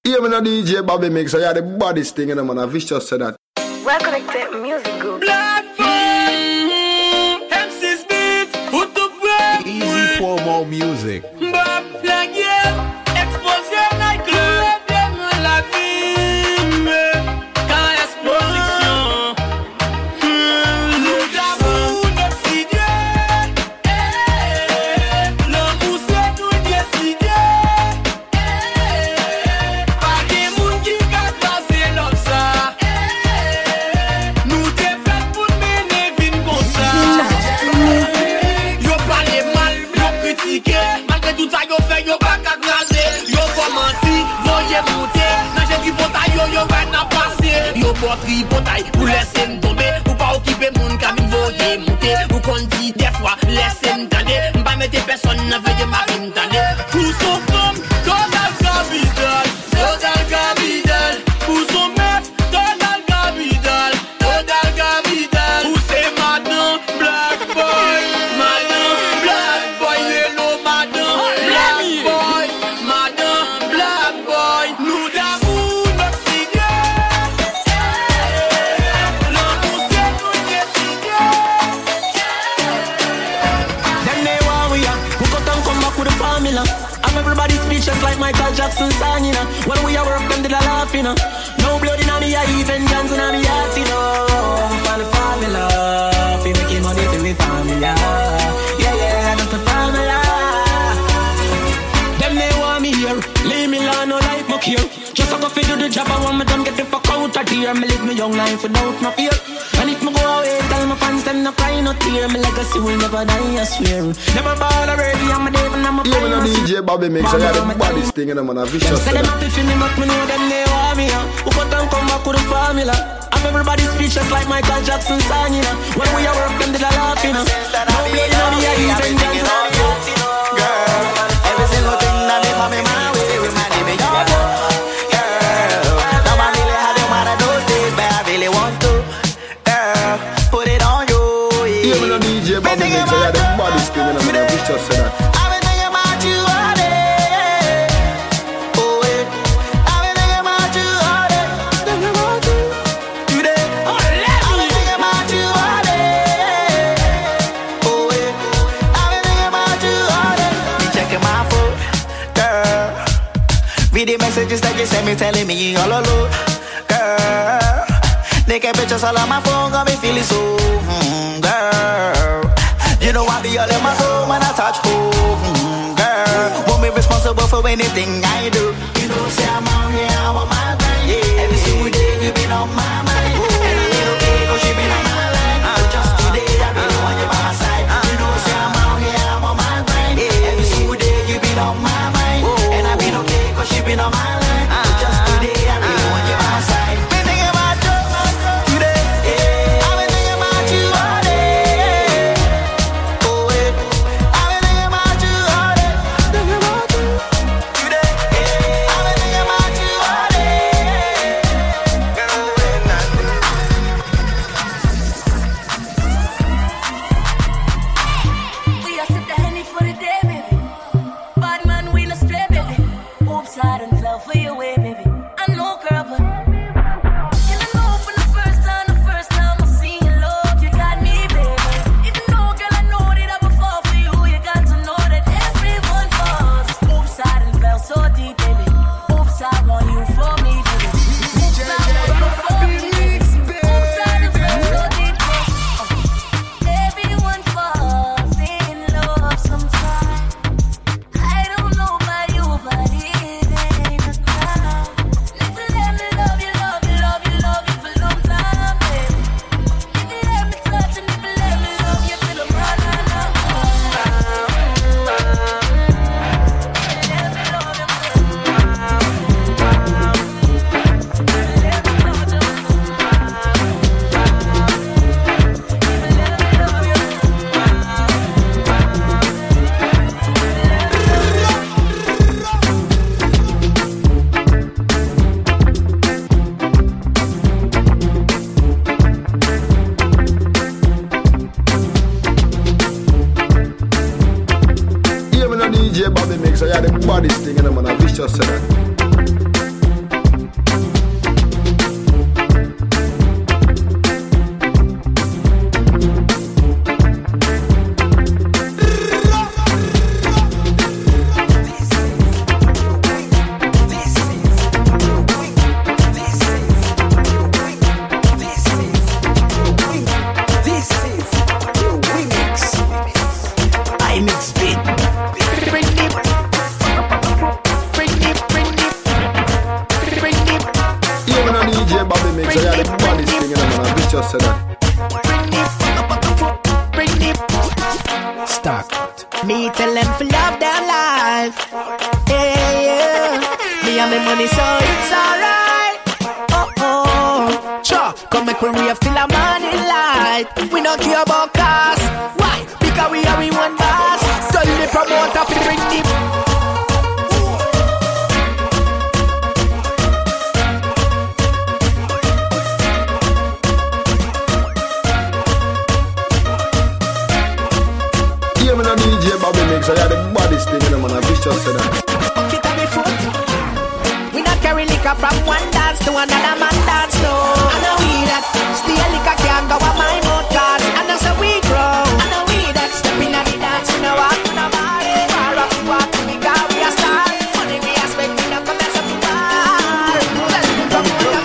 Yeah, man, DJ Bobby Mix, I had the baddest thing in the man. I just said that. Well connected music group. Black boy, MC's beat, put the break. Easy promo music. Bob Black, yeah, expose your nightclub. La vie, quand exposition. Nous avons notre idée. L'amour c'est nous décider. Pas des mouns qui cassent passer comme ça. Nous t'es fait pour mener vite comme ça. Yo parle mal, yo critiqué. Malgré tout ça, yo fait, yo pas qu'à glacer. Yo pas menti, voyez monter. Nan j'ai qui potaille, yo va n'a passer. Yo pas tri potaille, pour laisser m'tomber. Pour pas occuper moun cabine, voyez monter. Ou qu'on dit des fois, laissez m'tender. M'pas mettre personne, n'a veuillez ma vie m'tender. Pour son femme, total capital. Total capital. Pour son meuf, total capital. Total capital. Pour c'est madame, black boy. Madame, black boy. Hello, madame, black boy. Madame, black boy. Nous d'amour, notre idée. L'amour, c'est nous décider. Them they want we are. Who got them come back with the formula? I'm everybody speechless like Michael Jackson song, you know. When we are work, them did a laugh, you know. No blood in me, I even dance in me heart, you know. For the formula, we making money to the formula. Yeah, that's the formula. Them they want me here. Leave me alone, no life muck here. Just a go fi do the job, I want me done get the fuck out of here. Me live me young life without no fear. And if me go away, tell my fans them no cry, no tear. Me legacy will never die, I swear. Never ball already, I'm a devil, I'm a Yeah, man, DJ Bobby Mix, I had the baddest thing in the man. I just say said them that. happy for me, but me know them they want me. Who got them come back with the formula? I'm everybody speechless like Michael Jackson song, you know. When we are work, them did a laugh, you know. No blood in me, I even dance in me heart, you know. Girl, every single thing that they come in my way, we might even get it. Girl, now I really had them out of those days, but I really want to. Girl, put it on you. Yeah, man, DJ Bobby Mix, I had the baddest thing in the man. I just said that. I've been thinking about you all day. Oh, wait. I've been thinking about you all day. Thinking about you today. I've been thinking about you all day. Oh, wait. I've been thinking about you all day. Be checking my phone, girl. Read the messages that you send me telling me all alone, girl. Naked pictures all on my phone got me feeling so, girl. You know I be all in my soul when I touch home, girl. Won't be responsible for anything I do. You know, say I'm out here, I'm on my grind, yeah. Every single day you been on my mind, and I been okay 'cause you been on my line. Just today I really want you by my side. You know, say I'm out here, I'm on my grind, yeah. Every single day you been on my mind, and I been okay 'cause you been on my line. Just today I really want you by my side. Been thinking about you today, yeah. I've been thinking about you all day. Oh, wait. I've been thinking about you all day. Thinking about you today, yeah. I've been thinking about you all day. Girl, when I We are sip the Henny for the day, baby. Bad man, we no split, baby. Oops, I done fell for your way, baby. I know, girl, but you know from the first time I seen your love, you got me, baby. Even though, girl, I know that I would fall for you, you got to know that everyone falls. Oops, I done fell so deep, baby. Oops, I want you for me, baby. Oops, I want you for me, baby. Oops, I done fell so deep, baby. Everyone falls in love sometime. I don't know about you, but it ain't a crime. Living Bobby mix, I had the baddest thing in the man, I just said that. Start. Me tell them for love their life. Yeah, yeah. Me and my money, so it's alright. Oh, oh. Sure, come make we rave till a morning light. We don't care about cars. Why? Because we are in one boss. Tell the promoter to bring the DJ Bobby mix, I had the baddest thing in the man, I just said that. kick on the foot. We not carry liquor from one dance to another man dance, no. I know we that. Still liquor can't go on my mouth cars. And that's how we grow. I know we that. Stepping on the dance, we know what, we know about it. Far off the walk, we got, we are star. Money we are spending, up and that's up the bar. Let's go, come on,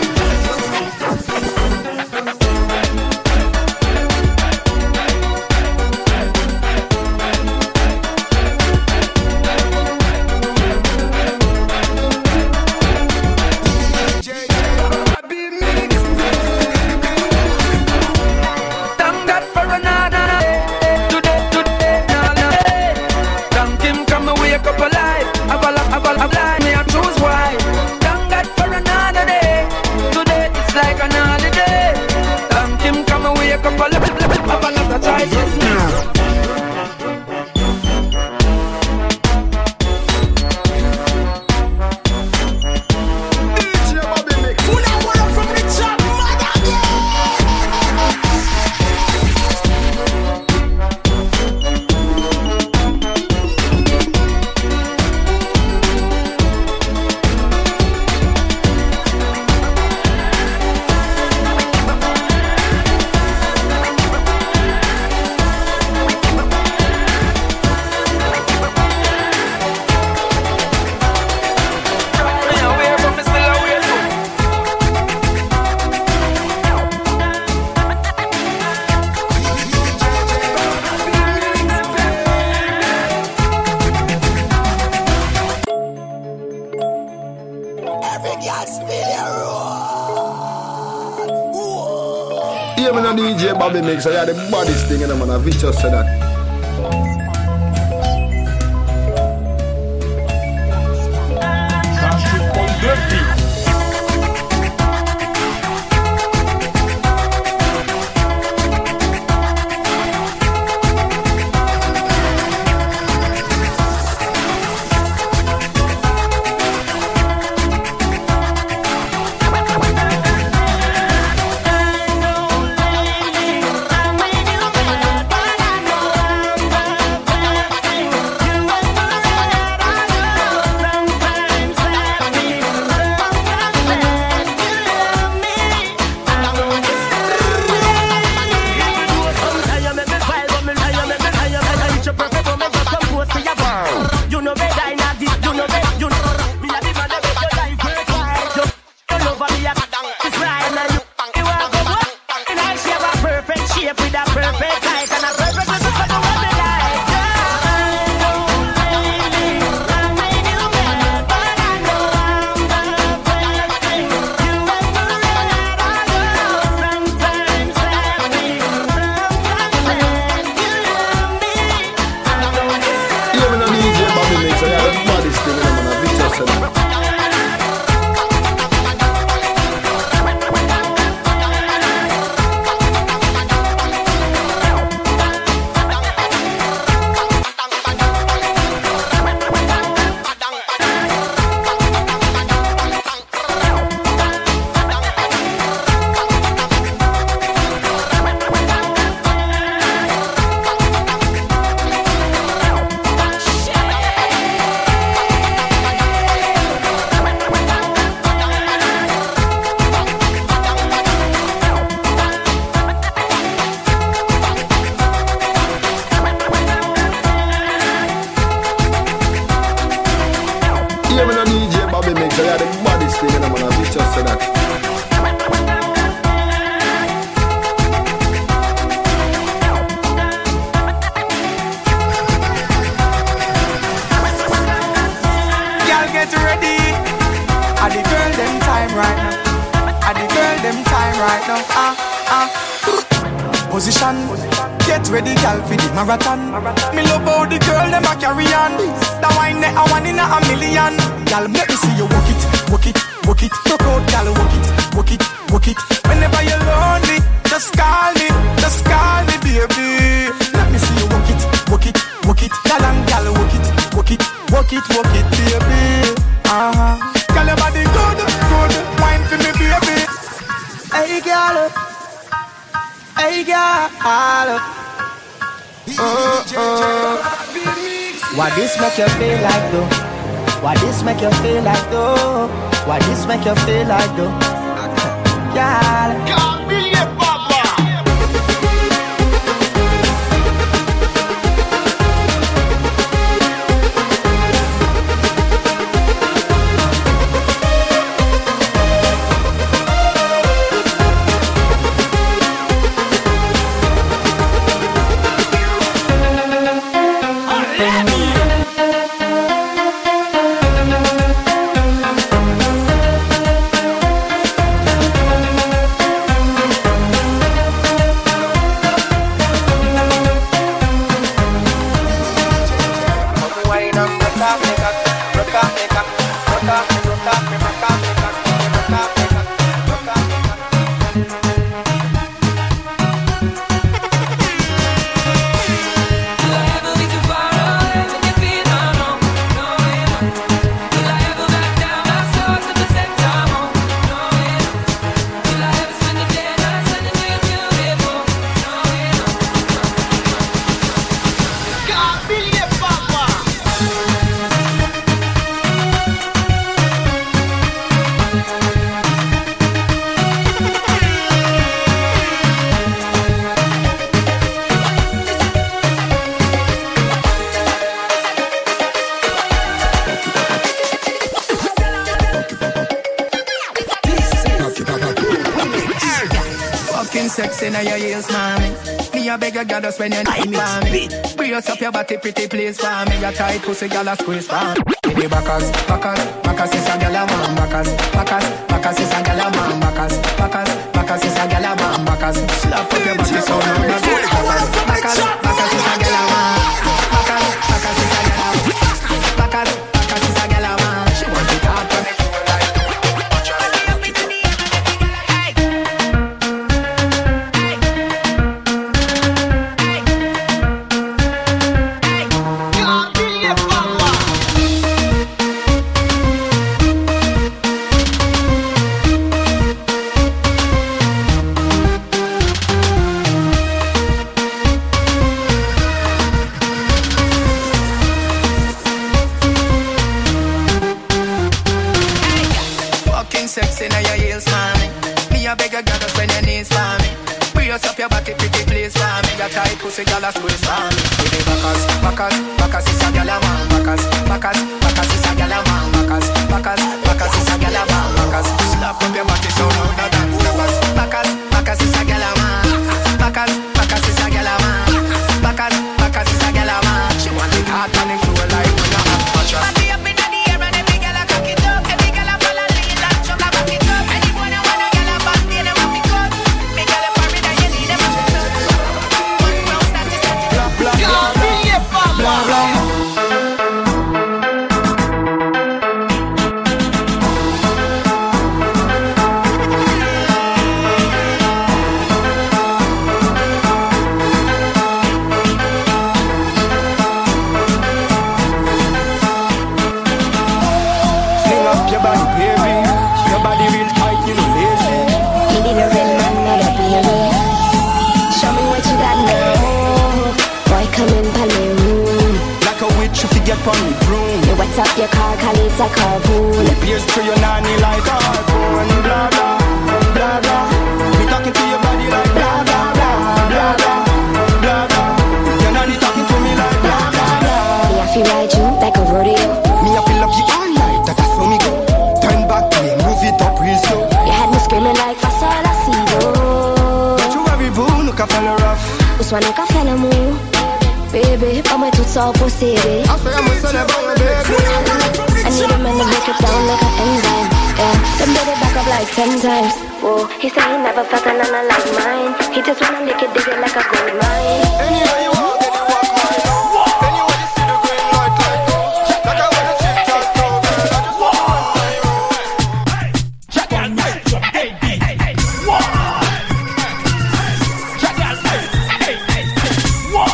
DJ Bobby mix, I had the baddest thing in the man, I just said that. At the girl them time right now. Position, get ready, girl, for the marathon. Me love how the girl them a carry on. That wine that I want in a million. Girl, let me see you walk it, walk it, walk it. Talk out, girl, walk it, walk it, walk it. Whenever you're lonely, just call me, baby. Let me see you walk it, walk it, walk it. Girl and girl, walk it, walk it, walk it, walk it, baby. Girl, your body good, good. Wine for me, baby. Hey, girl. Hey, girl. What this make you feel like though? What this make you feel like though? What this make you feel like though? Girl. Sexy now your heels, mommy. Me a beg you, girl, just when you need me. Brace up your body, pretty please for me. Your tight pussy, girl, a squeeze for me. Give me backers, is a girl a man. Backers is a girl a man. Backers is a girl a man. Backers, slap up your body so now you do it. Backers is a girl a man. Backers is a girl a man. Backers is a girl a man. She want it hard to make you like. Sexy now your heels, mommy. Me a beg you, girl, just when your knees for me. Brace up your body, pretty please for me. Your tight pussy, girl, a squeeze for me. Give me backers is a girl a man. Backers is a girl a man. Backers is a girl a man. Backers, slap up your body so now that dance. Backers is a girl a man. Backers is a girl a man. Backers is a girl a man. She want it hard on the floor like when you have mattress. Body up inna the air and every girl a cock it up. Every girl a follow lead and chuck a back it up. Anyone who wanna girl a back they them have to cut. Me girl a for me that you need them a shut up. One round start it. Blah blah. Get on the broom. You wet up your car, call it a carpool. You pierce through your nanny like a harpoon. Blah blah, blah blah. Me talking to your body like blah blah blah, blah blah, blah blah. Your nanny talking to me like blah blah blah. Me I feel ride you like a rodeo. Me I feel love you all night, that's how me go. Turn back, play, move it up real slow. You had me screaming like Fasola Sido. Don't you worry, boo, look a fella rough. Uswa look a fella move. Baby, pas moi toute ça possédé. I need a man to break it down like an enzyme. Yeah, them baby back up like 10 times. Whoa, he said he never felt a nana like mine. He just wanna make it dig it like a gold mine. Anywhere you walk, then you walk right now. Anywhere you see the green light like go. Like I wanna check that toe, girl. I just wanna run my road. Check out, hey, hey, hey, hey, whoa. Check out, hey, hey, hey, whoa.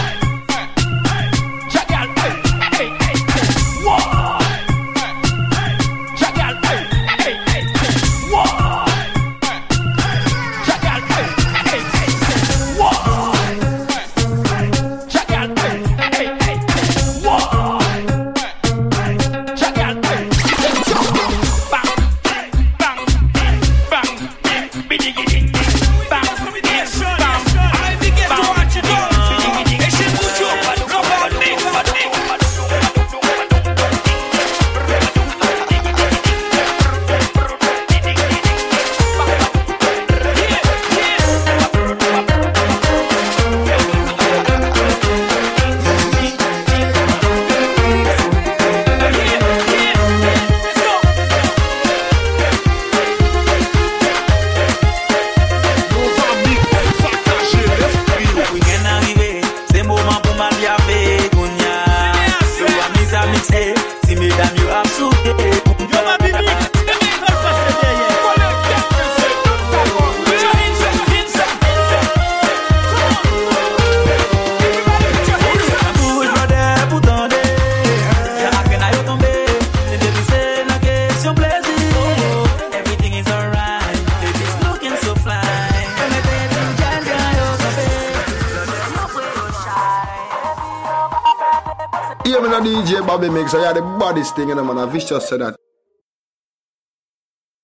Check out, hey, hey, hey, whoa. Check out, hey, hey, hey, whoa. Check out, hey, hey, hey, whoa. Check out, hey, hey, hey, whoa. Check out, hey, bang, bang, bang, biddy, ding, bang, bang. I begin to watch it all. Et chez vous, je pas de We can arriver, c'est moment pour ma vie avec Kounia. So I miss a mixé, si mesdames you have soupé. Yo ma bibi, va passer derrière. Bouge brother pour tendre. Y'a la peine à y tomber. C'est depuis c'est la question plaisir. Everything is alright, baby's looking so fly. And I bet you can get your Yeah, man, a DJ Bobby Mix. I had the baddest thing, you know, man. I vicious said that.